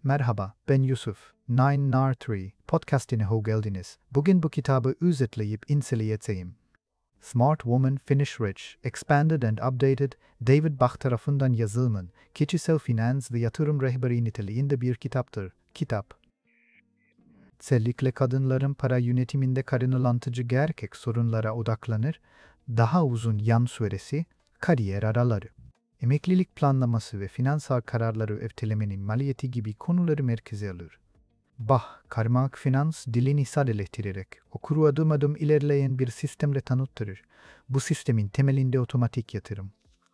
Merhaba, ben Yusuf. 9R3 podcastine hoş geldiniz. Bugün bu kitabı özetleyip inceleyeceğim. Smart Woman Finish Rich, Expanded and Updated, David Bach tarafından yazılmış, kişisel finans ve yatırım rehberi niteliğinde bir kitaptır. Kitap, özellikle kadınların para yönetiminde karınlantıcı gerçek sorunlara odaklanır, daha uzun yan süresi, kariyer araları, emeklilik planlaması ve finansal kararları ertelemenin maliyeti gibi konuları merkeze alır. Bach, karmaşık finans dilini sadeleştirerek okuru adım adım ilerleyen bir sistemle tanıtır. Bu sistemin temelinde otomatik yatırım,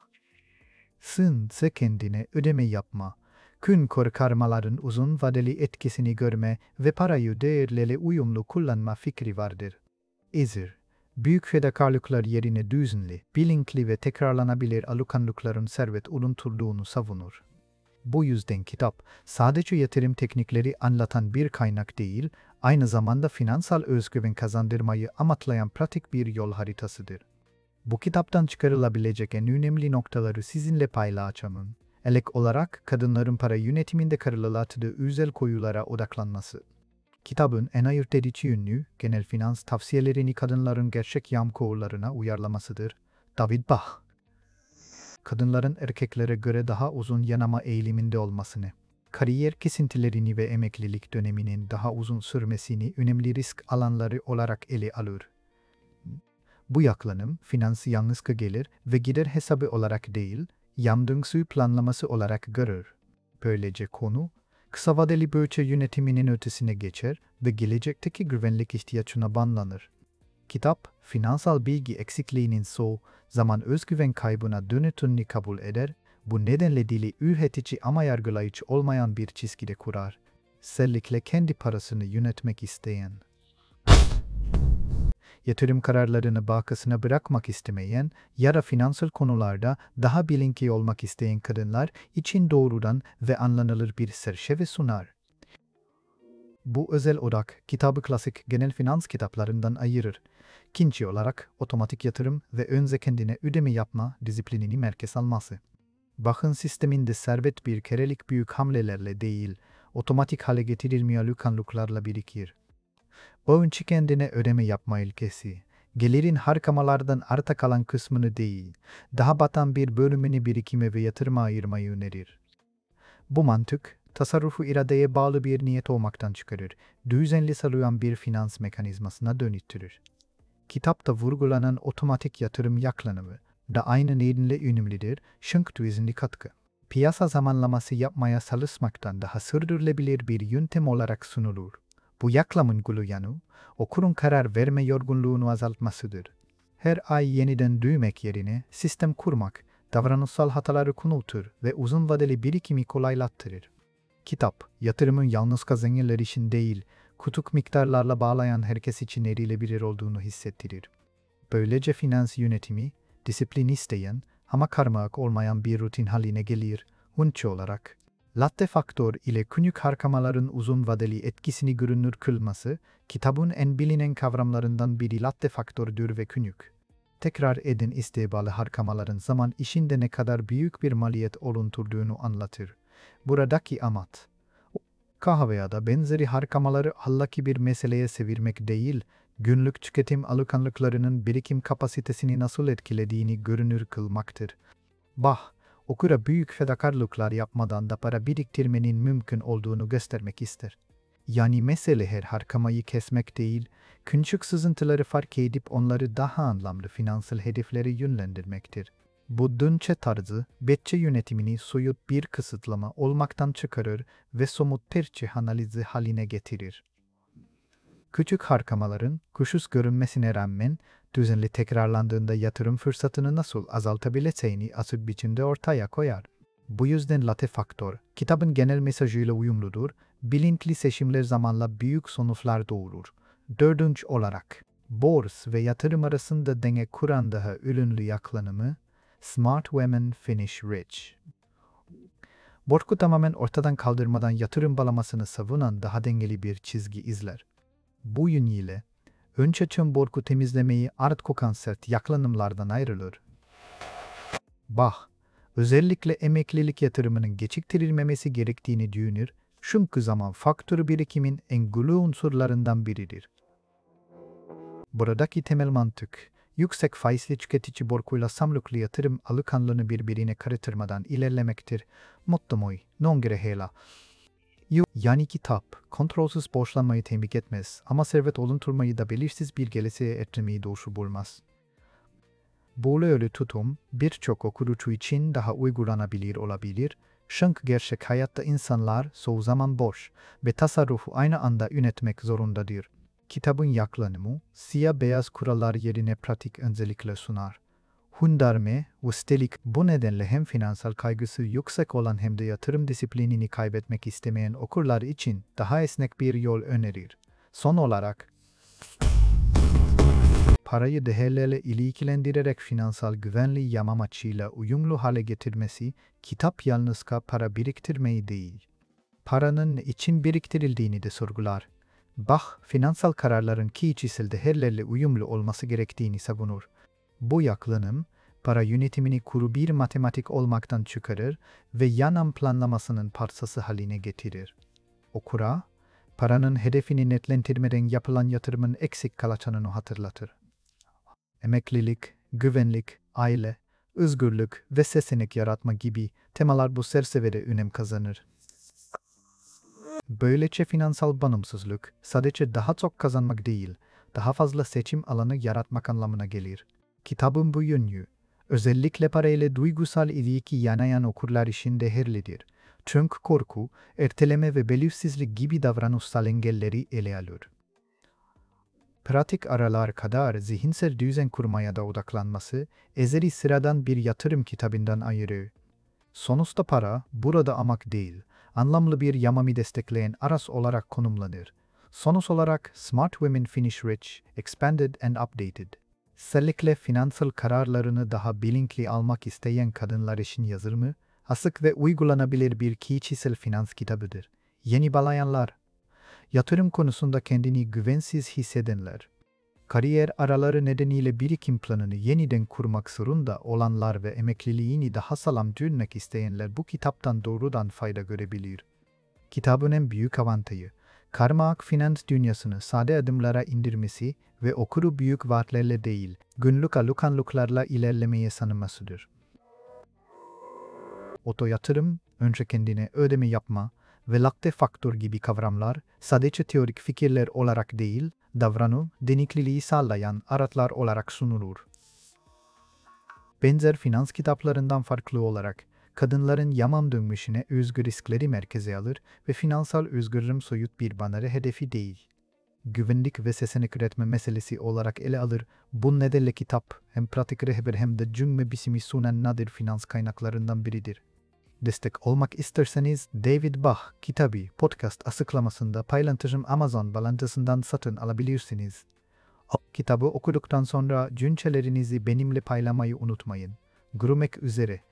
sığınsa kendine ödeme yapma, gün kurtarmaların uzun vadeli etkisini görme ve parayı değerlerle uyumlu kullanma fikri vardır. Ezir, büyük fedakarlıklar yerine düzenli, bilinçli ve tekrarlanabilir alışkanlıkların servet oluşturduğunu savunur. Bu yüzden kitap, sadece yatırım teknikleri anlatan bir kaynak değil, aynı zamanda finansal özgüven kazandırmayı amaçlayan pratik bir yol haritasıdır. Bu kitaptan çıkarılabilecek en önemli noktaları sizinle paylaşacağım. Elek olarak kadınların para yönetiminde kararlattığı özel konulara odaklanması. Kitabın en ayırt edici yönü, genel finans tavsiyelerini kadınların gerçek yaşam konularına uyarlamasıdır. David Bach, kadınların erkeklere göre daha uzun yanama eğiliminde olmasını, kariyer kesintilerini ve emeklilik döneminin daha uzun sürmesini önemli risk alanları olarak ele alır. Bu yaklanım, finansı yalnız gelir ve gider hesabı olarak değil, yam döngüsü planlaması olarak görür. Böylece konu, kısa vadeli bütçe yönetiminin ötesine geçer ve gelecekteki güvenlik ihtiyaçına bağlanır. Kitap, finansal bilgi eksikliğinin zaman özgüven kaybına dönütünü kabul eder, bu nedenle dili üretici ama yargılayıcı olmayan bir çizgide kurar. Özellikle kendi parasını yönetmek isteyen, yatırım kararlarını başkasına bırakmak istemeyen ya da finansal konularda daha bilinçli olmak isteyen kadınlar için doğrudan ve anlanılır bir çerçeve sunar. Bu özel odak, kitabı klasik genel finans kitaplarından ayırır. İkinci olarak, otomatik yatırım ve önce kendine ödeme yapma disiplinini merkez alması. Bach'ın sisteminde servet bir kerelik büyük hamlelerle değil, otomatik hale getirilmeyen alışkanlıklarla birikir. Önce kendine ödeme yapma ilkesi, gelirin harcamalardan arta kalan kısmını değil, daha batan bir bölümünü birikime ve yatırıma ayırmayı önerir. Bu mantık, tasarrufu iradeye bağlı bir niyet olmaktan çıkarır, düzenli sağlayan bir finans mekanizmasına dönüştürür. Kitapta vurgulanan otomatik yatırım yaklanımı da aynı nedenle önemlidir, çünkü düzenli katkı, piyasa zamanlaması yapmaya çalışmaktan daha sürdürülebilir bir yöntem olarak sunulur. Bu yaklamın gülü yanı, okurun karar verme yorgunluğunu azaltmasıdır. Her ay yeniden büyümek yerine sistem kurmak, davranışsal hataları küçültür ve uzun vadeli birikimi kolaylaştırır. Kitap, yatırımın yalnız kazananlar için değil, küçük miktarlarla bağlayan herkes için erilebilir olduğunu hissettirir. Böylece finans yönetimi, disiplin isteyen ama karmaşık olmayan bir rutin haline gelir. Sonuç olarak, latte faktör ile küçük harcamaların uzun vadeli etkisini görünür kılması, kitabın en bilinen kavramlarından biri latte faktördür ve küçük. Tekrar edin istihbalı harcamaların zaman içinde ne kadar büyük bir maliyet oluşturduğunu anlatır. Buradaki amaç, kahve ya da benzeri harcamaları hallaki bir meseleye çevirmek değil, günlük tüketim alışkanlıklarının birikim kapasitesini nasıl etkilediğini görünür kılmaktır. Bach, okura büyük fedakarlıklar yapmadan da para biriktirmenin mümkün olduğunu göstermek ister. Yani mesele her harcamayı kesmek değil, küçük sızıntıları fark edip onları daha anlamlı finansal hedeflere yönlendirmektir. Bu düşünce tarzı, bütçe yönetimini soyut bir kısıtlama olmaktan çıkarır ve somut tercih analizi haline getirir. Küçük harcamaların, kusursuz görünmesine rağmen, düzenli tekrarlandığında yatırım fırsatını nasıl azaltabileceğini açık biçimde ortaya koyar. Bu yüzden latte faktör, kitabın genel mesajıyla uyumludur, bilinçli seçimler zamanla büyük sonuçlar doğurur. Dördüncü olarak, bors ve yatırım arasında denge kuran daha ürünlü yaklanımı, Smart Women Finish Rich. Borcu tamamen ortadan kaldırmadan yatırım balamasını savunan daha dengeli bir çizgi izler. Bu yönüyle, önce tüm borcu temizlemeyi art kokan sert yaklanımlardan ayrılır. Bach, özellikle emeklilik yatırımının geciktirilmemesi gerektiğini düşünür Çünkü zaman faktörü birikimin en güçlü unsurlarından biridir. Buradaki temel mantık, yüksek faizli tüketici borcuyla samlıklı yatırım alışkanlığını birbirine karıştırmadan ilerlemektir. Motto muy, non hela. Yani kitap, kontrolsüz borçlanmayı tembik etmez ama servet oluşturmayı da belirsiz bir geleceğe erdirmeyi doğru bulmaz. Böyle tutum, birçok okurucu için daha uygulanabilir olabilir, çünkü gerçek hayatta insanlar çoğu zaman boş ve tasarrufu aynı anda yönetmek zorundadır. Kitabın yaklaşımı, siyah beyaz kurallar yerine pratik öncelikler sunar. Hundarme, üstelik bu nedenle hem finansal kaygısı yüksek olan hem de yatırım disiplinini kaybetmek istemeyen okurlar için daha esnek bir yol önerir. Son olarak, parayı değerlerle ilişkilendirerek finansal güvenliği yamamacıyla uyumlu hale getirmesi, kitap yalnızca para biriktirmeyi değil, paranın ne için biriktirildiğini de sorgular. Bach, finansal kararların kişisel değerlerle uyumlu olması gerektiğini savunur. Bu yaklaşım, para yönetimini kuru bir matematik olmaktan çıkarır ve yanam planlamasının parçası haline getirir. Okura, paranın hedefini netlendirmeden yapılan yatırımın eksik kalacağını hatırlatır. Emeklilik, güvenlik, aile, özgürlük ve seçenek yaratma gibi temalar bu çerçevede önem kazanır. Böylece finansal bağımsızlık sadece daha çok kazanmak değil, daha fazla seçim alanı yaratmak anlamına gelir. Kitabın bu yönü, özellikle parayla duygusal ilişki yanayan okurlar için değerlidir. Çünkü korku, erteleme ve belirsizlik gibi davranışsal engelleri ele alır. Pratik aralar kadar zihinsel düzen kurmaya da odaklanması, ezeli sıradan bir yatırım kitabından ayırır. Sonuçta para, burada amaç değil, anlamlı bir yamamı destekleyen araç olarak konumlanır. Sonuç olarak Smart Women Finish Rich, Expanded and Updated. Özellikle finansal kararlarını daha bilinçli almak isteyen kadınlar için yazılımı, açık ve uygulanabilir bir kişisel finans kitabıdır. Yeni bağlayanlar, yatırım konusunda kendini güvensiz hissedenler, kariyer araları nedeniyle birikim planını yeniden kurmak zorunda olanlar ve emekliliğini daha sağlam dönmek isteyenler bu kitaptan doğrudan fayda görebilir. Kitabın en büyük avantajı, karmaşık finans dünyasını sade adımlara indirmesi ve okuru büyük vaatlerle değil, günlük alışkanlıklarla ilerlemeye sanmasıdır. Oto yatırım, önce kendine ödeme yapma ve lakte faktör gibi kavramlar sadece teorik fikirler olarak değil, davranım, denikliliği sağlayan araçlar olarak sunulur. Benzer finans kitaplarından farklı olarak, kadınların yamam dönmüşüne özgü riskleri merkeze alır ve finansal özgürlüğüm soyut bir banere hedefi değil. Güvenlik ve seçenek üretme meselesi olarak ele alır. Bu nedenle kitap hem pratik rehber hem de cümle bisimi sunan nadir finans kaynaklarından biridir. Destek olmak isterseniz David Bach kitabı podcast açıklamasında paylaştığım Amazon bağlantısından satın alabilirsiniz. Kitabı okuduktan sonra düşüncelerinizi benimle paylaşmayı unutmayın. Görüşmek üzere.